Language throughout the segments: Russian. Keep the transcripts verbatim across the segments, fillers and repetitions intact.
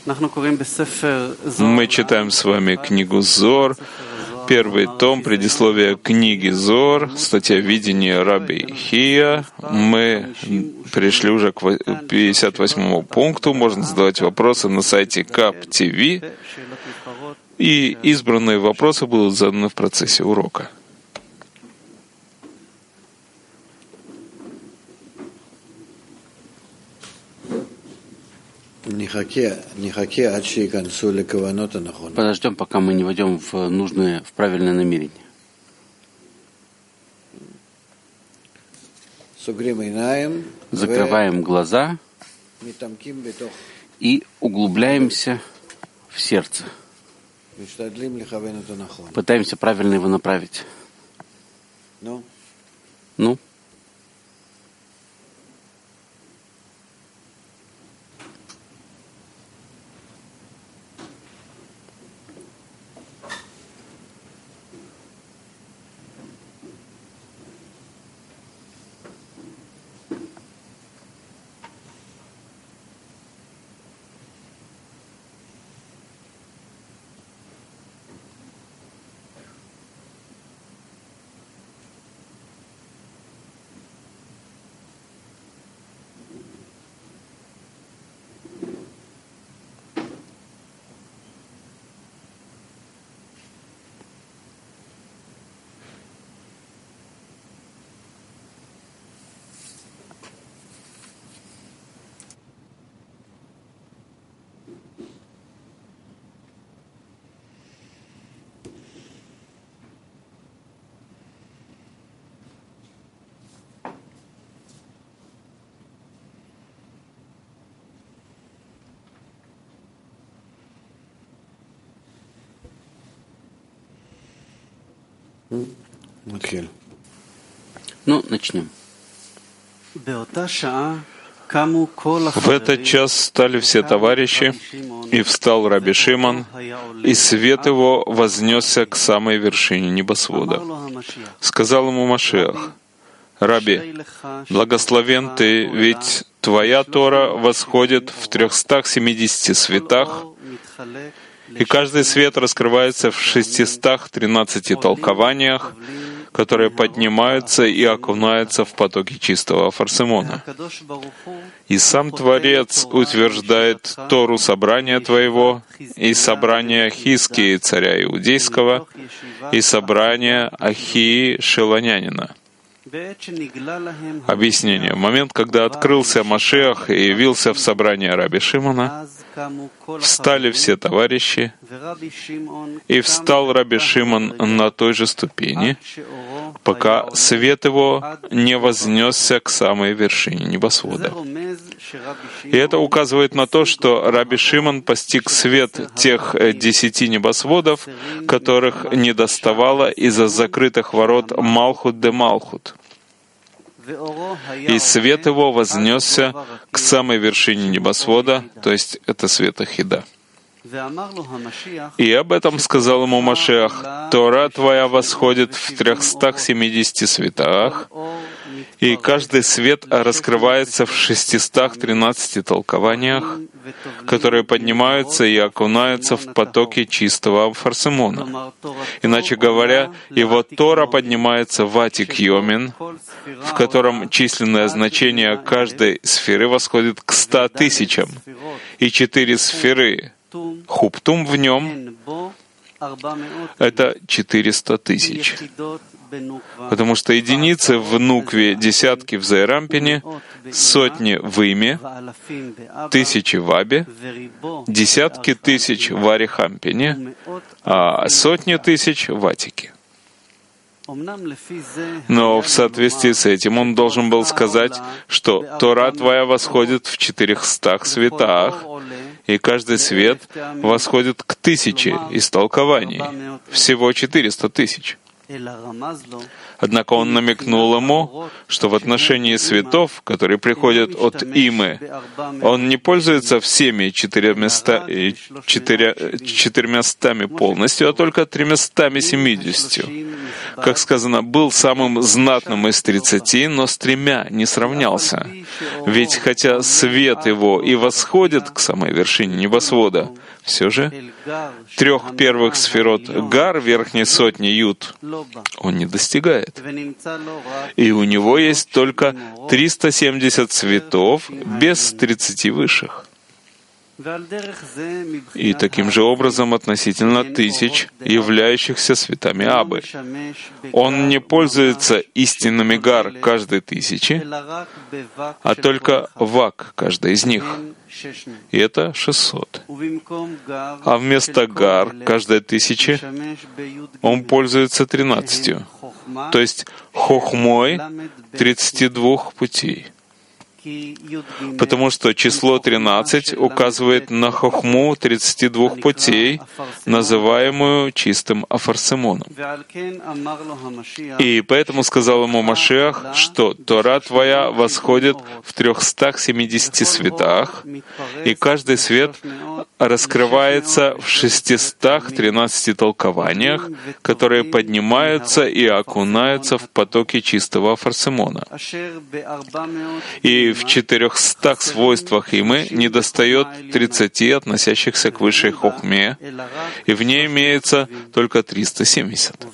Мы читаем с вами книгу Зор, первый том, предисловие книги Зор, статья «Видение Раби Хия». Мы пришли уже к пятьдесят восьмому пункту. Можно задавать вопросы на сайте кап точка ти ви, и избранные вопросы будут заданы в процессе урока. Подождем, пока мы не войдем в нужное, в правильное намерение. Закрываем глаза и углубляемся в сердце. Пытаемся правильно его направить. Ну? Ну, начнем. В этот час стали все товарищи, и встал Раби Шимон, и свет его вознесся к самой вершине небосвода. Сказал ему Машиах: «Раби, благословен ты, ведь твоя Тора восходит в трехстах семидесяти светах, и каждый свет раскрывается в шестистах тринадцати толкованиях, которые поднимаются и окунаются в потоки чистого фарсемона. И сам Творец утверждает Тору собрания твоего, и собрание Хискии, царя Иудейского, и собрание Ахии Шелонянина». Объяснение. В момент, когда открылся Машиах и явился в собрание Раби Шимона, встали все товарищи, и встал Раби Шимон на той же ступени, пока свет его не вознесся к самой вершине небосвода. И это указывает на то, что Раби Шимон постиг свет тех десяти небосводов, которых не доставало из-за закрытых ворот Малхут де Малхут. И свет его вознесся к самой вершине небосвода, то есть это свет Ахида. И об этом сказал ему Машиах: «Тора твоя восходит в трехстах семидесяти светах, и каждый свет раскрывается в шестистах тринадцати толкованиях, которые поднимаются и окунаются в потоки чистого фарсемона. Иначе говоря, его Тора поднимается в Атик Йомин, в котором численное значение каждой сферы восходит к ста тысячам, и четыре сферы Хуптум в нем — это четыреста тысяч. Потому что единицы в Нукве, десятки в Зайрампине, сотни в Име, тысячи в Абе, десятки тысяч в Арихампине, а сотни тысяч в Атике. Но в соответствии с этим он должен был сказать, что Тора твоя восходит в четырехстах светах, и каждый свет восходит к тысяче из толкований, всего четыреста тысяч. Однако он намекнул ему, что в отношении светов, которые приходят от Имы, он не пользуется всеми четырьмястами полностью, а только тремястами семидесятью, как сказано, был самым знатным из тридцати, но с тремя не сравнялся. Ведь хотя свет его и восходит к самой вершине небосвода, все же трех первых сферот Гар верхней сотни Юд он не достигает. И у него есть только триста семьдесят цветов без тридцати высших. И таким же образом относительно тысяч, являющихся светами Абы. Он не пользуется истинными Гар каждой тысячи, а только Вак каждой из них. И это шестьсот. А вместо Гар каждой тысячи он пользуется тринадцатью, то есть Хохмой тридцати двух путей. Потому что число тринадцать указывает на хохму тридцати двух путей, называемую чистым афарсимоном. И поэтому сказал ему Машиах, что Тора твоя восходит в трехстах семидесяти светах, и каждый свет раскрывается в шестистах тринадцати толкованиях, которые поднимаются и окунаются в потоки чистого афарсимона. И в четырехстах свойствах имы недостает тридцати, относящихся к высшей хохме, и в ней имеется только триста семьдесят.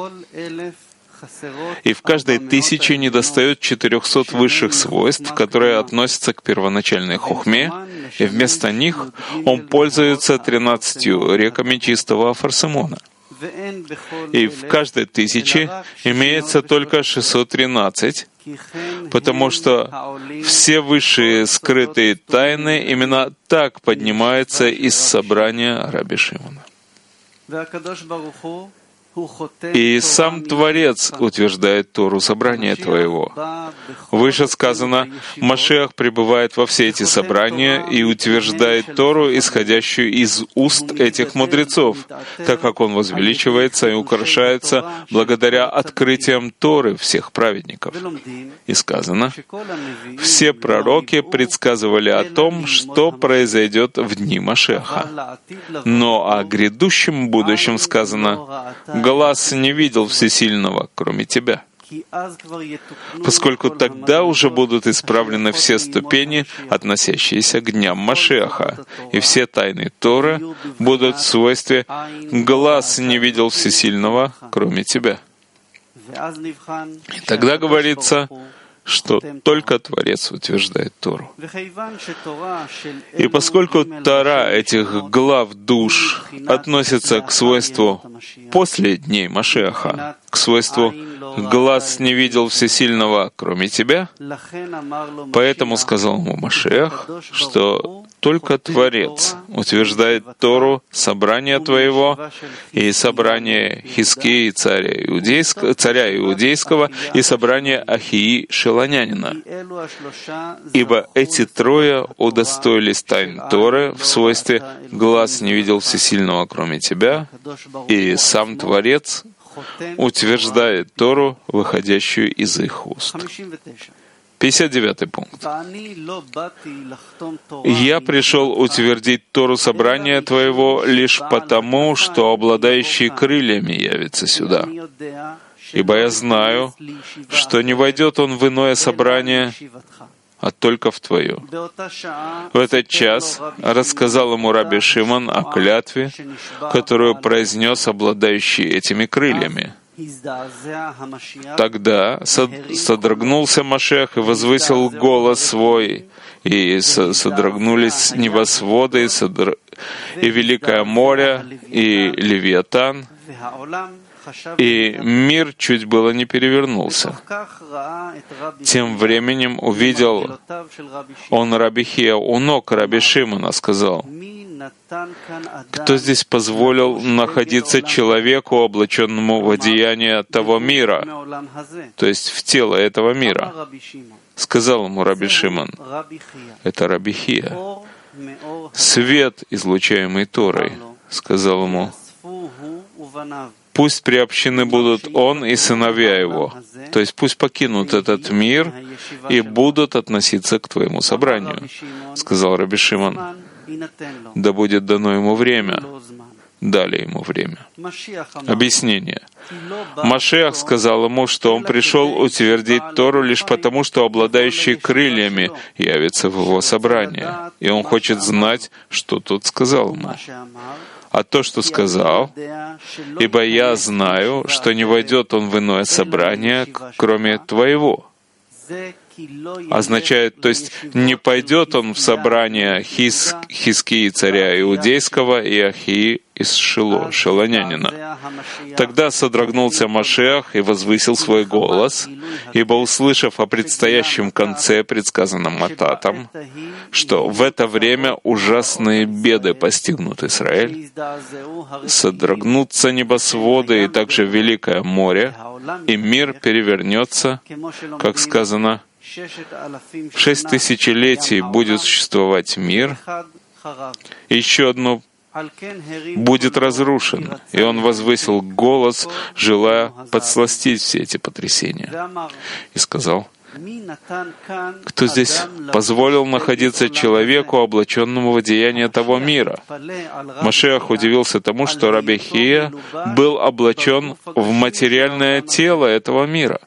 И в каждой тысяче недостает четырехсот высших свойств, которые относятся к первоначальной хохме, и вместо них он пользуется тринадцатью реками чистого афарсимона. И в каждой тысяче имеется только шестьсот тринадцать, потому что все высшие скрытые тайны именно так поднимаются из собрания Раби Шимона. И сам Творец утверждает Тору собрания твоего. Выше сказано, Машиах пребывает во все эти собрания и утверждает Тору, исходящую из уст этих мудрецов, так как он возвеличивается и украшается благодаря открытиям Торы всех праведников. И сказано, все пророки предсказывали о том, что произойдет в дни Машиаха. Но о грядущем будущем сказано, глаз не видел всесильного, кроме тебя. Поскольку тогда уже будут исправлены все ступени, относящиеся к дням Машиаха, и все тайны Торы будут в свойстве «глаз не видел всесильного, кроме тебя». И тогда говорится, что только Творец утверждает Тору. И поскольку Тора этих глав душ относится к свойству после дней Машиаха, к свойству «глаз не видел всесильного, кроме тебя», поэтому сказал ему Машиах, что только Творец утверждает Тору собрания твоего и собрание Хизкии, царя иудейского, царя иудейского, и собрание Ахии Шелонянина. Ибо эти трое удостоились тайн Торы в свойстве «глаз не видел всесильного, кроме тебя», и сам Творец утверждает Тору, выходящую из их уст. пятьдесят девятый пункт. «Я пришел утвердить Тору собрания твоего лишь потому, что обладающий крыльями явится сюда. Ибо я знаю, что не войдет он в иное собрание, а только в твое». В этот час рассказал ему Раби Шимон о клятве, которую произнес обладающий этими крыльями. Тогда содрогнулся Машиах и возвысил голос свой, и содрогнулись небосводы, и, содр... и Великое море, и Левиатан, и мир чуть было не перевернулся. Тем временем увидел он Раби Хия у ног Раби Шимона, сказал: «Кто здесь позволил находиться человеку, облаченному в одеяние того мира, то есть в тело этого мира?» Сказал ему Раби Шимон: «Это Раби Хия, свет, излучаемый Торой». Сказал ему: «Пусть приобщены будут он и сыновья его, то есть пусть покинут этот мир и будут относиться к твоему собранию». Сказал Раби Шимон: «Да будет дано ему время, дали ему время. Объяснение. Машиах сказал ему, что он пришел утвердить Тору лишь потому, что обладающий крыльями явится в его собрание, и он хочет знать, что тот сказал ему. А то, что сказал, «Ибо я знаю, что не войдет он в иное собрание, кроме твоего», означает, то есть не пойдет он в собрание Хис, Хискии, царя Иудейского, и Ахии из Шило, шилонянина. Тогда содрогнулся Машиах и возвысил свой голос, ибо, услышав о предстоящем конце, предсказанном Мататом, что в это время ужасные беды постигнут Израиль, содрогнутся небосводы и также Великое море, и мир перевернется, как сказано, в шесть тысячелетий будет существовать мир, и еще одно будет разрушен. И он возвысил голос, желая подсластить все эти потрясения. И сказал, кто здесь позволил находиться человеку, облаченному в одеяние того мира? Машиах удивился тому, что Раби Хия был облачен в материальное тело этого мира.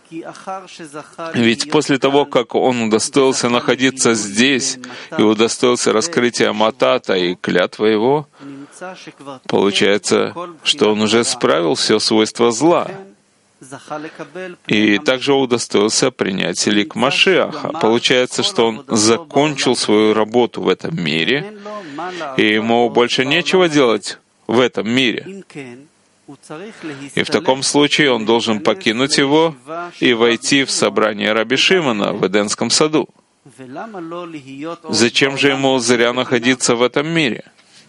Ведь после того, как он удостоился находиться здесь и удостоился раскрытия Матата и клятвы его, получается, что он уже справил все свойства зла. И также удостоился принять лик Машиаха. Получается, что он закончил свою работу в этом мире, и ему больше нечего делать в этом мире. И в таком случае он должен покинуть его и войти в собрание Раби Шимона в Эдемском саду. Зачем же ему зря находиться в этом мире?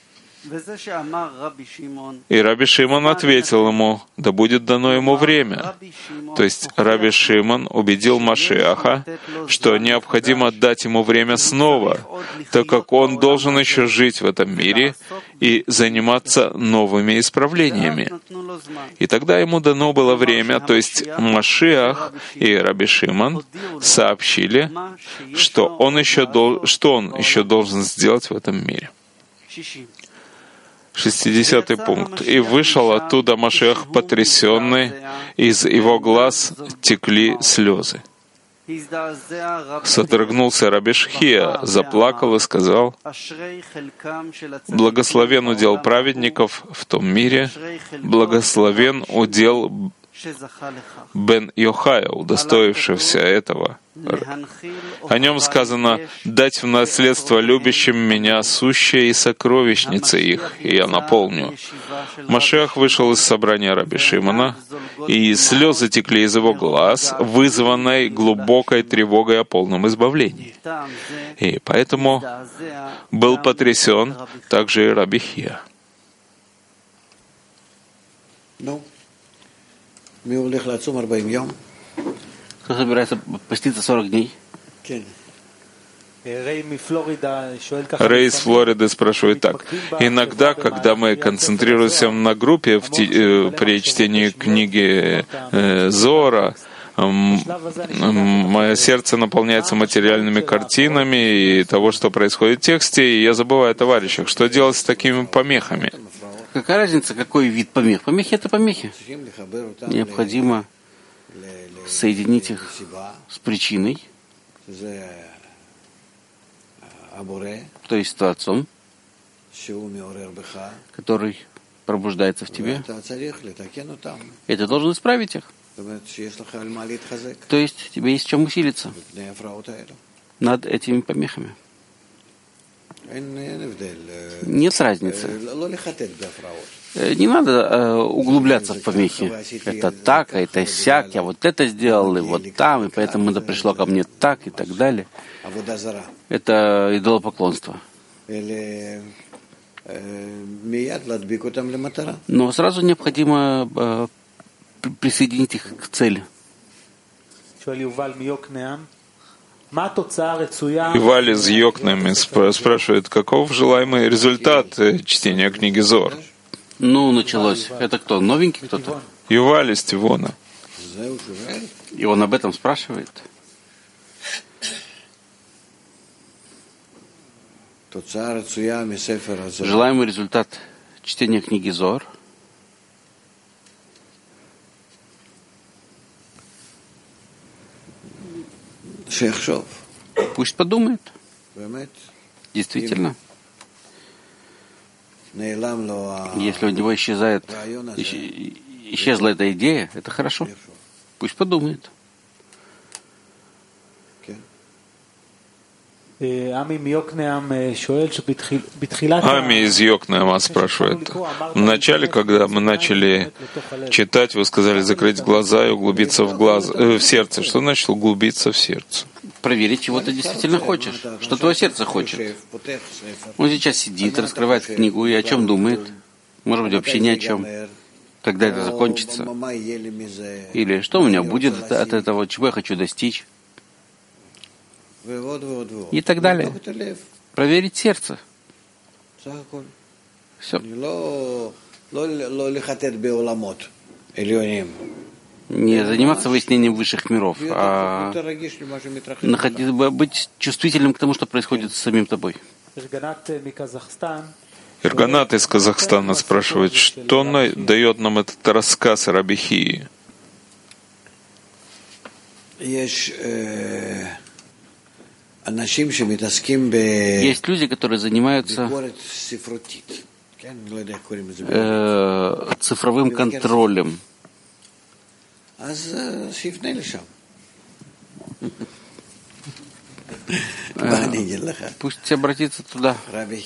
И Раби Шимон ответил ему, да будет дано ему время. То есть Раби Шимон убедил Машиаха, что необходимо дать ему время снова, так как он должен еще жить в этом мире и заниматься новыми исправлениями. И тогда ему дано было время, то есть Машиах и Раби Шимон сообщили, что он еще, дол- что он еще должен сделать в этом мире. Шестидесятый пункт. «И вышел оттуда Машиах потрясенный, из его глаз текли слезы. Содрогнулся Раби Хия, заплакал и сказал, «Благословен удел праведников в том мире, благословен удел Бен Йохая, удостоившегося этого. О нем сказано, «Дать в наследство любящим меня сущее и сокровищницы их, и я наполню». Машиах вышел из собрания Раби Шимона, и слезы текли из его глаз, вызванной глубокой тревогой о полном избавлении. И поэтому был потрясен также и Раби Хия. Кто собирается поститься сорок дней? Рэй из Флориды спрашивает так. Иногда, когда мы концентрируемся на группе в те, при чтении книги э, Зоара, мое сердце наполняется материальными картинами и того, что происходит в тексте, и я забываю о товарищах. Что делать с такими помехами? Какая разница, какой вид помех? Помехи — это помехи. Необходимо соединить их с причиной, то есть с Творцом, который пробуждается в тебе. И ты должен исправить их. То есть тебе есть чем усилиться над этими помехами. Нет разницы. Не надо э, углубляться в помехи. Это так, а это сяк, я вот это сделал, и вот там, и поэтому это пришло ко мне так, и так далее. Это идолопоклонство. Но сразу необходимо э, присоединить их к цели. Иваль из Йокнами спрашивает, каков желаемый результат чтения книги Зоар? Ну, началось. Это кто? Новенький кто-то? Иваль из Тивона. И он об этом спрашивает? Желаемый результат чтение книги Зоар. Пусть подумает. Действительно. Если у него исчезает, исчезла эта идея, это хорошо. Пусть подумает. Ами из Йокнеама спрашивает. В начале, когда мы начали читать, вы сказали закрыть глаза и углубиться в, глаз, э, в сердце. Что значит углубиться в сердце? Проверить, чего ты действительно хочешь. Что твое сердце хочет. Он сейчас сидит, раскрывает книгу и о чем думает. Может быть, вообще ни о чем. Когда это закончится. Или что у меня будет от этого, чего я хочу достичь. И так далее. Проверить сердце. Все. Не заниматься выяснением высших миров, а находить, быть чувствительным к тому, что происходит с самим тобой. Ирганат из Казахстана спрашивает, что дает нам этот рассказ о Рабихии? Есть люди, которые занимаются э, цифровым контролем. Э, пусть обратится туда.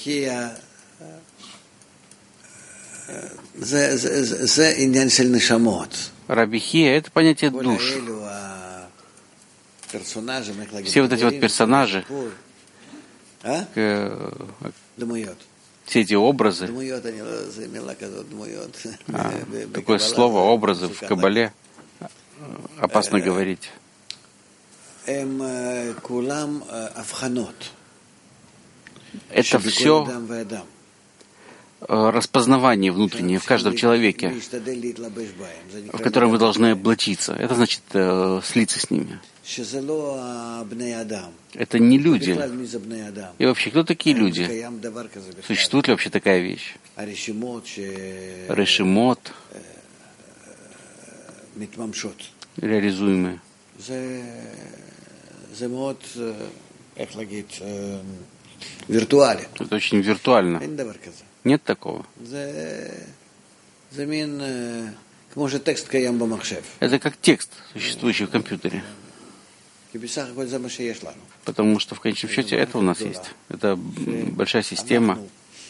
Рабихия — это понятие душ. Все вот эти вот персонажи, э, все эти образы, а, такое слово образы в Кабале опасно говорить. Это все распознавание внутреннее в каждом человеке, в котором вы должны облачиться. Это значит э, слиться с ними. Это не люди. И вообще, кто такие люди? Существует ли вообще такая вещь? Решимот, реализуемые. Это очень виртуально. Нет такого. Это как текст, существующий в компьютере. Потому что в конечном счете это у нас есть. Это большая система,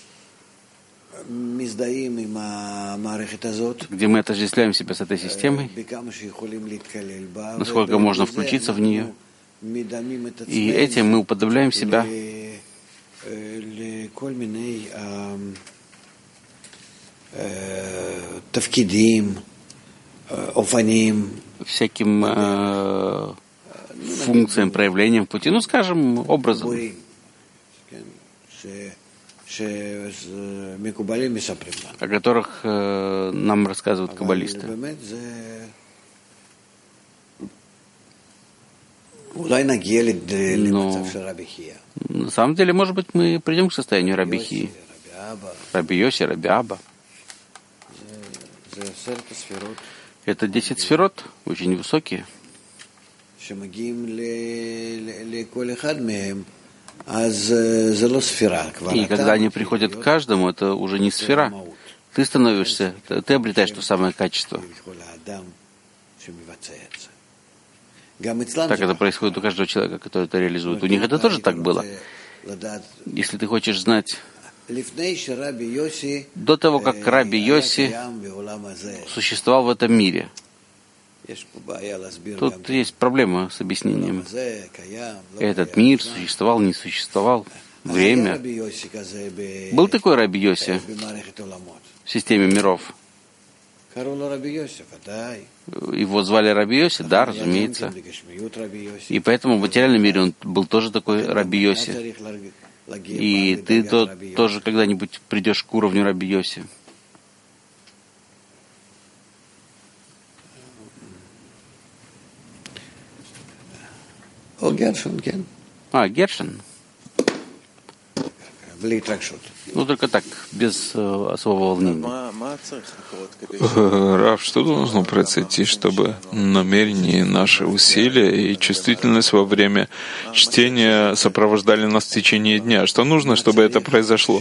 где мы отождествляем себя с этой системой, насколько можно включиться в нее. И этим мы уподобляем себя всяким э, функциям, проявлениям пути, ну, скажем, образом, о которых э, нам рассказывают каббалисты. Но на самом деле, может быть, мы придем к состоянию Рабихии. Раби Йоси, Раби Аба. Это десять сферот, очень высокие. И когда они приходят к каждому, это уже не сфера. Ты становишься, ты обретаешь то самое качество. Так это происходит у каждого человека, который это реализует. У них это тоже так было. Если ты хочешь знать, до того, как Раби Йоси существовал в этом мире, тут есть проблема с объяснением. Этот мир существовал, не существовал, время. Был такой Раби Йоси в системе миров? Его звали Раби Йоси? Да, разумеется. И поэтому в материальном мире он был тоже такой Раби Йоси. И ты то, тоже когда-нибудь придешь к уровню Раби Йоси. А, Гершин. Ну, только так, без э, особого волнения. Рав, что должно произойти, чтобы намерение, наши усилия и чувствительность во время чтения сопровождали нас в течение дня? Что нужно, чтобы это произошло?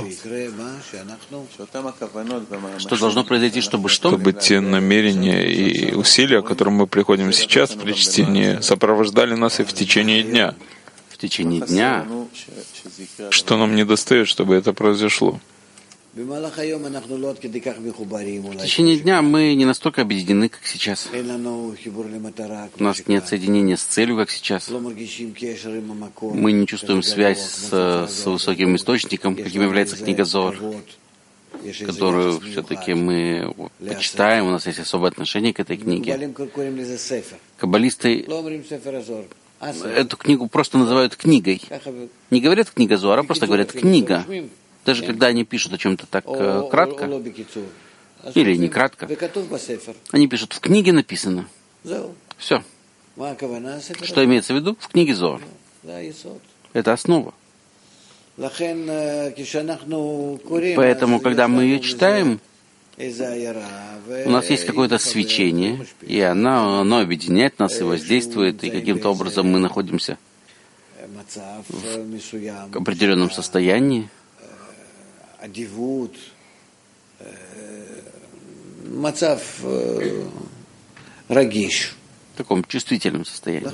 Что должно произойти, чтобы что? Чтобы те намерения и усилия, к которым мы приходим сейчас при чтении, сопровождали нас и в течение дня. В течение дня. Что нам недостает, чтобы это произошло? В течение дня мы не настолько объединены, как сейчас. У нас нет соединения с целью, как сейчас. Мы не чувствуем связь с, с высоким источником, каким является книга Зоар, которую все-таки мы почитаем, у нас есть особое отношение к этой книге. Каббалисты эту книгу просто называют книгой. Не говорят «книга Зоара», просто говорят «книга». Даже когда они пишут о чем-то так э, кратко, или не кратко, они пишут «в книге написано». Все. Что имеется в виду? В книге Зоар. Это основа. Поэтому, когда мы ее читаем, у нас есть какое-то свечение, и оно, оно объединяет нас и воздействует, и каким-то образом мы находимся в определенном состоянии, в таком чувствительном состоянии.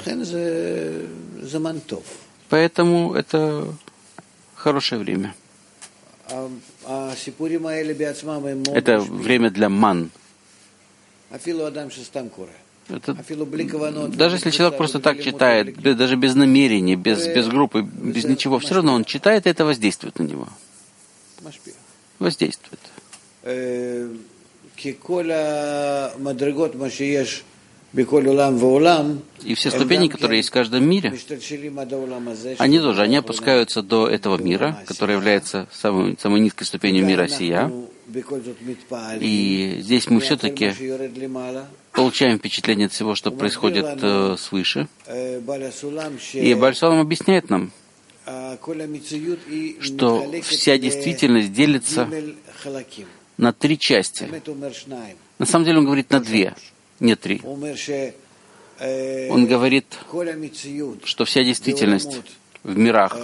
Поэтому это хорошее время. Это время для ман. Это, даже если человек просто так читает, даже без намерения, без, без группы, без ничего, все равно он читает, и это воздействует на него. Воздействует. И все ступени, которые есть в каждом мире, они тоже, они опускаются до этого мира, который является самой, самой низкой ступенью мира сия. И здесь мы все-таки получаем впечатление от всего, что происходит э, свыше. И Бааль Сулам объясняет нам, что вся действительность делится на три части. На самом деле он говорит на две, не три. Он говорит, что вся действительность в мирах,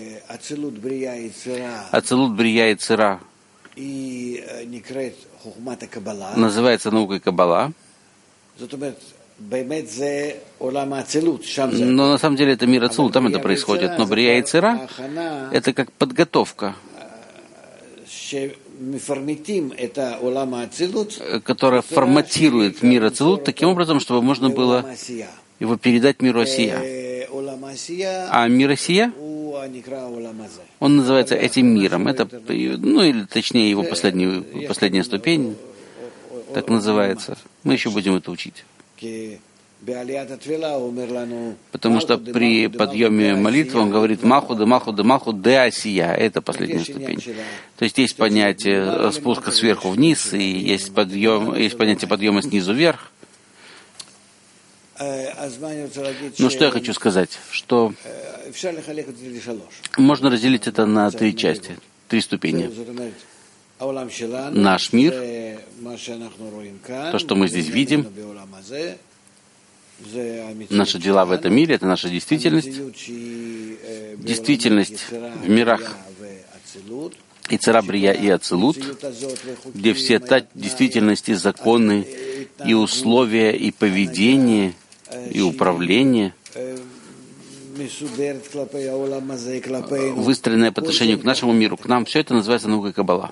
Ацилут, Брия и Цира, называется наукой Каббала. Но на самом деле это мир Ацилут, там это происходит. Но Брия и Цира — это как подготовка, которая форматирует мир Ацилут таким образом, чтобы можно было его передать миру Осия. А мир Осия, он называется этим миром. Это, ну или точнее его последняя, последняя ступень, так называется. Мы еще будем это учить. Потому что при подъеме молитвы он говорит «Махуда, Махуда, Махуд де Асия». Это последняя ступень. То есть есть понятие спуска сверху вниз, и есть, подъем, есть понятие подъема снизу вверх. Но что я хочу сказать, что можно разделить это на три части, три ступени. Наш мир, то, что мы здесь видим, наши дела в этом мире, это наша действительность, действительность в мирах и Цира, Брия и Ацилут, где все та действительности, законы и условия, и поведение, и управление, выстроенное по отношению к нашему миру, к нам, все это называется наукой Каббала.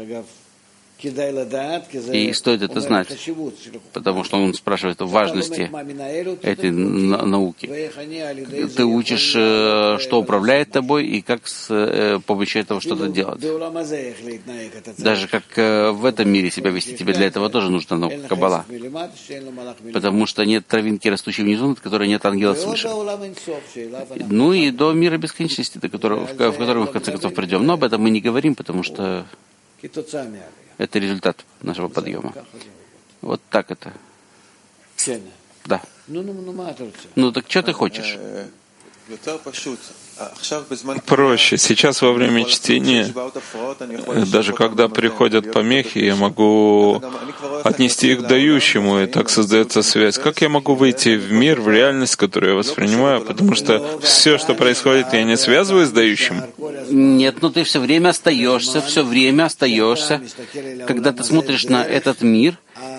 И стоит это знать, потому что он спрашивает о важности этой науки. Ты учишь, что управляет тобой, и как с помощью этого что-то делать. Даже как в этом мире себя вести, тебе для этого тоже нужна наука Каббала. Потому что нет травинки, растущей внизу, над которой нет ангела свыше. Ну и до мира бесконечности, до которого, в который мы в конце концов придем. Но об этом мы не говорим, потому что это результат нашего подъема. Вот так это. Да. Ну так что ты хочешь? проще. Сейчас во время чтения, даже когда приходят помехи, я могу отнести их к дающему, и так создается связь. Как я могу выйти в мир, в реальность, которую я воспринимаю? Потому что все, что происходит, я не связываю с дающим. Нет, но ты все время остаешься, все время остаешься. Когда ты смотришь на этот мир,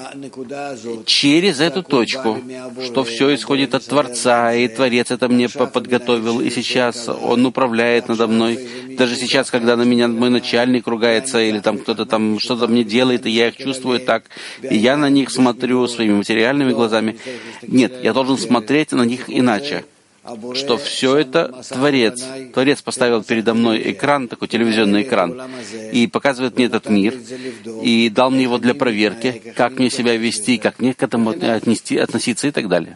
через эту точку, что все исходит от Творца, и Творец это мне подготовил, и сейчас Он управляет надо мной. Даже сейчас, когда на меня мой начальник ругается, или там кто-то там что-то мне делает, и я их чувствую так, и я на них смотрю своими материальными глазами. Нет, я должен смотреть на них иначе, что все это Творец. Творец поставил передо мной экран, такой телевизионный экран, и показывает мне этот мир, и дал мне его для проверки, как мне себя вести, как мне к этому отнести, относиться и так далее.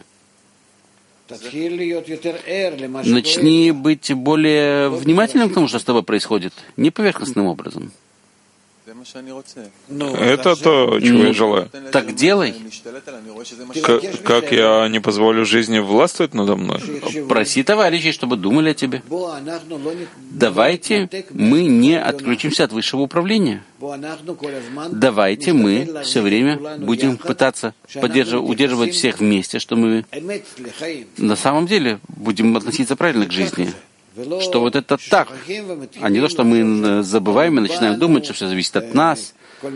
Начни быть более внимательным к тому, что с тобой происходит, не поверхностным образом. Это то, чего я желаю. Так делай. К- как я не позволю жизни властвовать надо мной? Проси товарищей, чтобы думали о тебе. Давайте мы не отключимся от высшего управления. Давайте мы все время будем пытаться поддерживать, удерживать всех вместе, что мы на самом деле будем относиться правильно к жизни. Что вот это так, а не то, что мы забываем и начинаем думать, что все зависит от нас.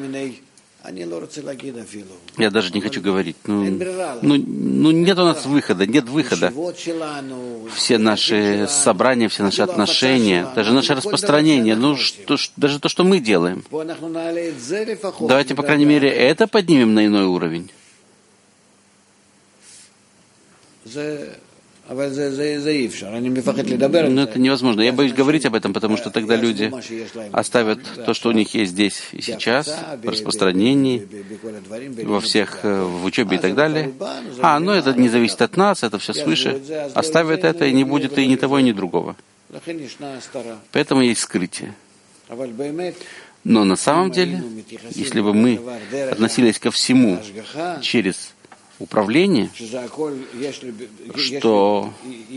Я даже не хочу говорить. Ну, ну, ну нет у нас выхода, нет выхода. Все наши собрания, все наши отношения, даже наше распространение, ну, что, даже то, что мы делаем. Давайте, по крайней мере, это поднимем на иной уровень. Но это невозможно. Я боюсь говорить об этом, потому что тогда люди оставят то, что у них есть здесь и сейчас, в распространении, во всех, в учебе и так далее. А, ну это не зависит от нас, это все свыше. Оставят это, и не будет и ни того, и ни другого. Поэтому есть скрытие. Но на самом деле, если бы мы относились ко всему через управление, что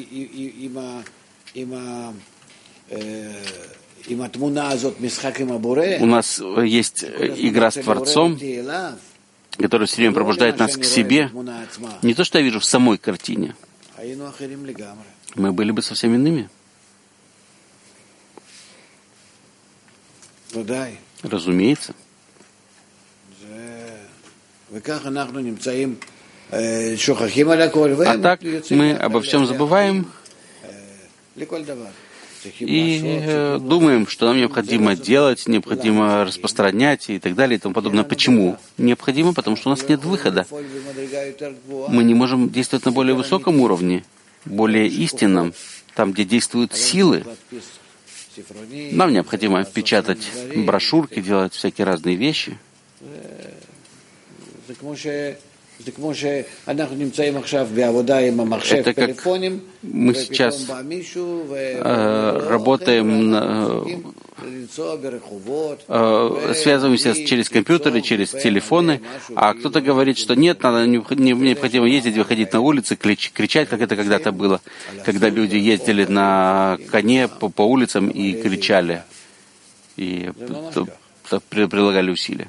у нас есть игра с Творцом, которая все время пробуждает нас к себе, не то, что я вижу в самой картине, мы были бы совсем иными. Разумеется. А так мы обо всем забываем и э, думаем, что нам необходимо делать, необходимо распространять и так далее и тому подобное. Почему? Необходимо, потому что у нас нет выхода. Мы не можем действовать на более высоком уровне, более истинном, там, где действуют силы. Нам необходимо печатать брошюрки, делать всякие разные вещи. Это как мы сейчас э, работаем, э, связываемся через компьютеры, через телефоны, а кто-то говорит, что нет, надо, необходимо ездить, выходить на улицы, кричать, как это когда-то было, когда люди ездили на коне по, по улицам и кричали, и прилагали усилия.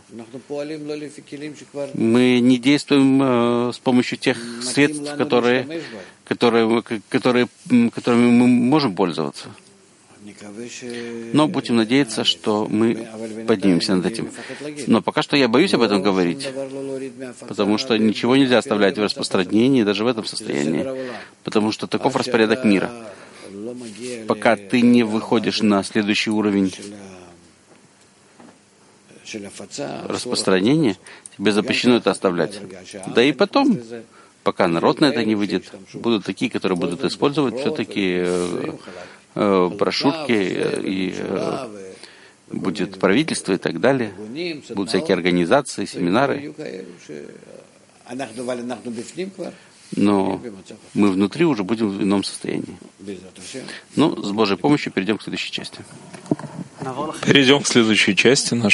Мы не действуем э, с помощью тех средств, которые, которые, которые, которыми мы можем пользоваться. Но будем надеяться, что мы поднимемся над этим. Но пока что я боюсь об этом говорить, потому что ничего нельзя оставлять в распространении, даже в этом состоянии, потому что таков распорядок мира. Пока ты не выходишь на следующий уровень распространения, тебе запрещено это оставлять. Да и потом, пока народ на это не выйдет, будут такие, которые будут использовать все-таки э, э, брошюрки, и э, будет правительство и так далее, будут всякие организации, семинары. Но мы внутри уже будем в ином состоянии. Ну, с Божьей помощью перейдем к следующей части. Перейдем к следующей части нашей.